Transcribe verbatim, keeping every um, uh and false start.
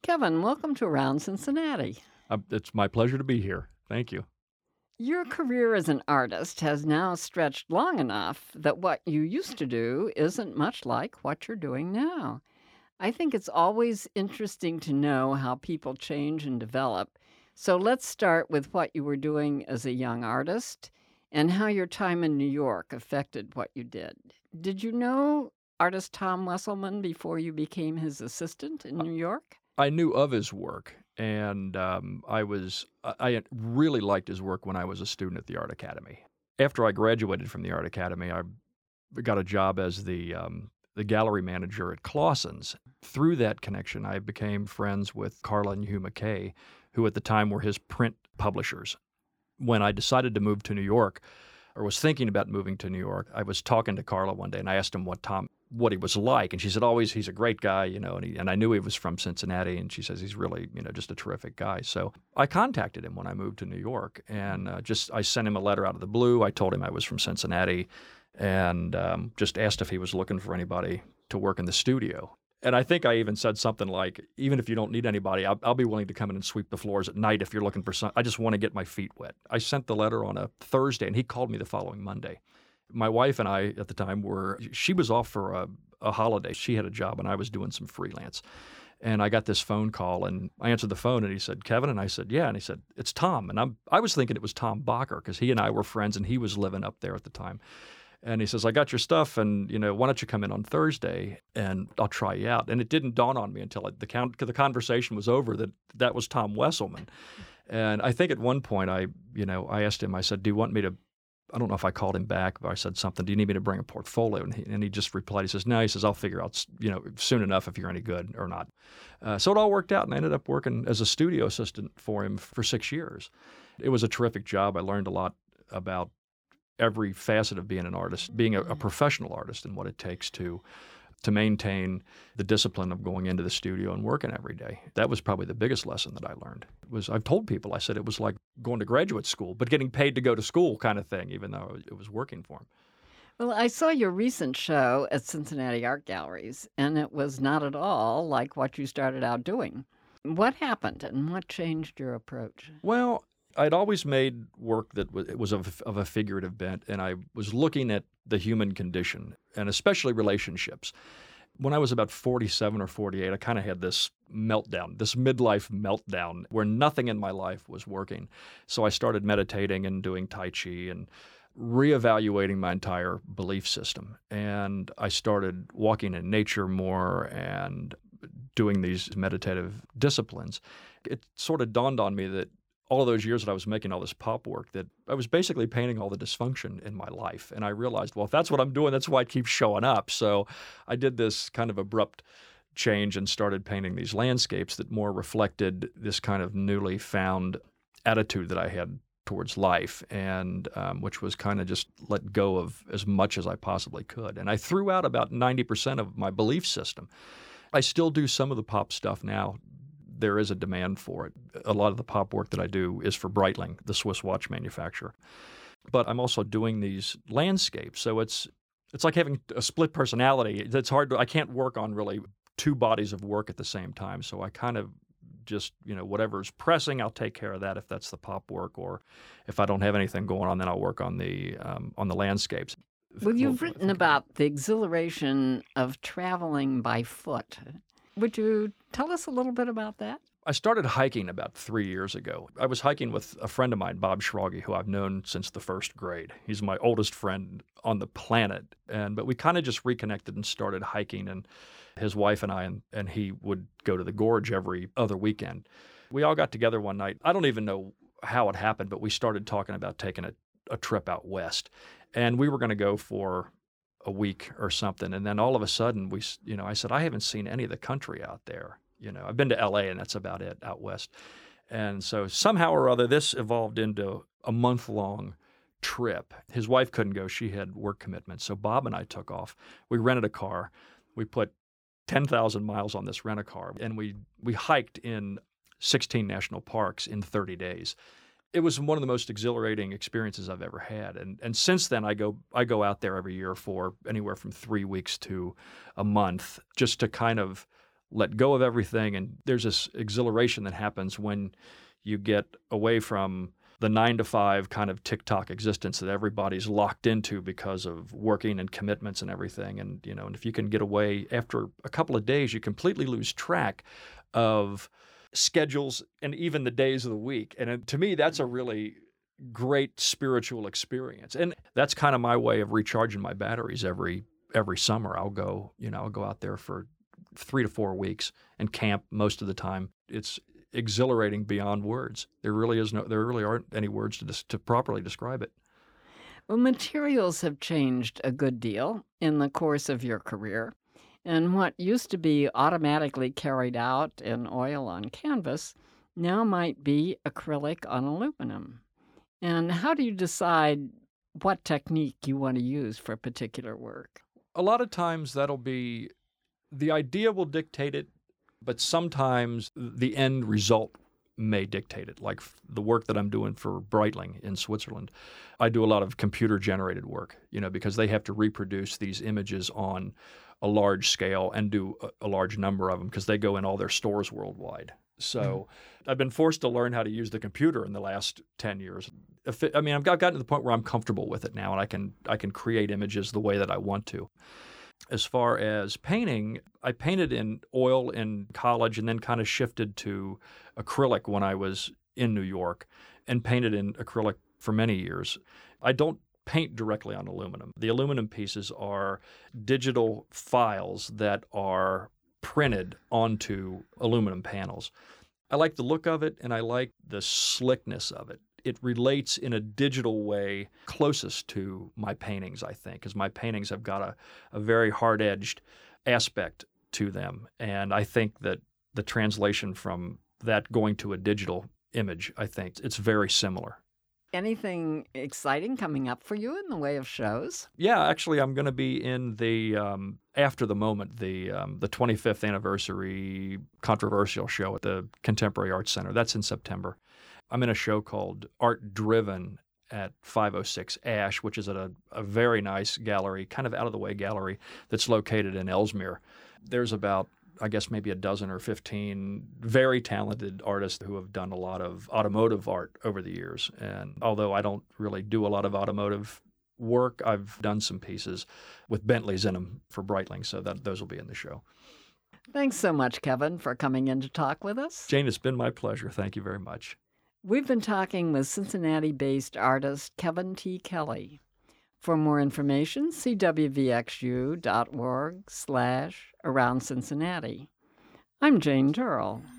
Kevin, welcome to Around Cincinnati. Uh, it's my pleasure to be here. Thank you. Your career as an artist has now stretched long enough that what you used to do isn't much like what you're doing now. I think it's always interesting to know how people change and develop. So let's start with what you were doing as a young artist and how your time in New York affected what you did. Did you know artist Tom Wesselman before you became his assistant in New York? I knew of his work, and um, I was I I really liked his work when I was a student at the Art Academy. After I graduated from the Art Academy, I got a job as the um, the gallery manager at Clausen's. Through that connection, I became friends with Carla and Hugh McKay, who at the time were his print publishers. When I decided to move to New York, or was thinking about moving to New York, I was talking to Carla one day, and I asked him what Tom, what he was like, and she said, "Always, he's a great guy, you know." And, he, and I knew he was from Cincinnati, and she says he's really, you know, just a terrific guy. So I contacted him when I moved to New York, and uh, just I sent him a letter out of the blue. I told him I was from Cincinnati, and um, just asked if he was looking for anybody to work in the studio. And I think I even said something like, even if you don't need anybody, I'll, I'll be willing to come in and sweep the floors at night if you're looking for some. I just want to get my feet wet. I sent the letter on a Thursday, and he called me the following Monday. My wife and I at the time were, she was off for a, a holiday. She had a job, and I was doing some freelance. And I got this phone call, and I answered the phone, and he said, "Kevin?" And I said, "Yeah." And he said, "It's Tom." And I'm, I was thinking it was Tom Bacher because he and I were friends, and he was living up there at the time. And he says, "I got your stuff, and, you know, why don't you come in on Thursday, and I'll try you out." And it didn't dawn on me until the, count, the conversation was over that that was Tom Wesselman. And I think at one point I, you know, I asked him, I said, "Do you want me to," I don't know if I called him back, but I said something, "Do you need me to bring a portfolio?" And he, and he just replied, he says, "No," he says, "I'll figure out, you know, soon enough if you're any good or not." Uh, so it all worked out, and I ended up working as a studio assistant for him for six years. It was a terrific job. I learned a lot about every facet of being an artist, being a, a professional artist, and what it takes to to maintain the discipline of going into the studio and working every day. That was probably the biggest lesson that I learned. It was I've told people, I said it was like going to graduate school, but getting paid to go to school kind of thing, even though it was working for him. Well, I saw your recent show at Cincinnati Art Galleries, and it was not at all like what you started out doing. What happened, and what changed your approach? Well, I'd always made work that was, it was of, of a figurative bent, and I was looking at the human condition, and especially relationships. When I was about forty-seven or forty-eight, I kind of had this meltdown, this midlife meltdown, where nothing in my life was working. So I started meditating and doing Tai Chi and reevaluating my entire belief system. And I started walking in nature more and doing these meditative disciplines. It sort of dawned on me that all of those years that I was making all this pop work, that I was basically painting all the dysfunction in my life. And I realized, well, if that's what I'm doing, that's why it keeps showing up. So I did this kind of abrupt change and started painting these landscapes that more reflected this kind of newly found attitude that I had towards life, and um, which was kind of just let go of as much as I possibly could. And I threw out about ninety percent of my belief system. I still do some of the pop stuff now. There is a demand for it. A lot of the pop work that I do is for Breitling, the Swiss watch manufacturer. But I'm also doing these landscapes, so it's it's like having a split personality. It's hard to, I can't work on really two bodies of work at the same time, so I kind of just, you know, whatever's pressing, I'll take care of that if that's the pop work, or if I don't have anything going on, then I'll work on the um, on the landscapes. Well, you've written about the exhilaration of traveling by foot. Would you tell us a little bit about that? I started hiking about three years ago. I was hiking with a friend of mine, Bob Schrage, who I've known since the first grade. He's my oldest friend on the planet. And but we kind of just reconnected and started hiking. And his wife and I and, and he would go to the gorge every other weekend. We all got together one night. I don't even know how it happened, but we started talking about taking a, a trip out west. And we were going to go for a week or something. And then all of a sudden, we, you know, I said, I haven't seen any of the country out there. You know, I've been to L A and that's about it out west. And so somehow or other, this evolved into a month-long trip. His wife couldn't go. She had work commitments. So Bob and I took off. We rented a car. We put ten thousand miles on this rent-a-car, and we, we hiked in sixteen national parks in thirty days. It was one of the most exhilarating experiences I've ever had. And and since then, I go I go out there every year for anywhere from three weeks to a month just to kind of let go of everything. And there's this exhilaration that happens when you get away from the nine to five kind of tick-tock existence that everybody's locked into because of working and commitments and everything. And, you know, and if you can get away after a couple of days, you completely lose track of schedules and even the days of the week. And it, to me, that's a really great spiritual experience. And that's kind of my way of recharging my batteries every every summer. I'll go, you know, I'll go out there for three to four weeks and camp most of the time. It's exhilarating beyond words. There really is no, there really aren't any words to dis, to properly describe it. Well, materials have changed a good deal in the course of your career, and what used to be automatically carried out in oil on canvas now might be acrylic on aluminum. And how do you decide what technique you want to use for particular work? A lot of times that'll be, the idea will dictate it, but sometimes the end result may dictate it. Like the work that I'm doing for Breitling in Switzerland, I do a lot of computer-generated work, you know, because they have to reproduce these images on a large scale and do a, a large number of them because they go in all their stores worldwide. So mm-hmm. I've been forced to learn how to use the computer in the last ten years. If it, I mean, I've got, gotten to the point where I'm comfortable with it now, and I can I can create images the way that I want to. As far as painting, I painted in oil in college and then kind of shifted to acrylic when I was in New York and painted in acrylic for many years. I don't paint directly on aluminum. The aluminum pieces are digital files that are printed onto aluminum panels. I like the look of it, and I like the slickness of it. It relates in a digital way closest to my paintings, I think, because my paintings have got a, a very hard-edged aspect to them. And I think that the translation from that going to a digital image, I think it's very similar. Anything exciting coming up for you in the way of shows? Yeah, actually, I'm going to be in the, um, after the moment, the um, the twenty-fifth anniversary controversial show at the Contemporary Arts Center. That's in September. I'm in a show called Art Driven at five oh six Ash, which is at a, a very nice gallery, kind of out-of-the-way gallery that's located in Ellesmere. There's about, I guess, maybe a dozen or fifteen very talented artists who have done a lot of automotive art over the years. And although I don't really do a lot of automotive work, I've done some pieces with Bentleys in them for Breitling, so that those will be in the show. Thanks so much, Kevin, for coming in to talk with us. Jane, it's been my pleasure. Thank you very much. We've been talking with Cincinnati-based artist Kevin T. Kelly. For more information, see w v x u dot org slash around Cincinnati. I'm Jane Turrell.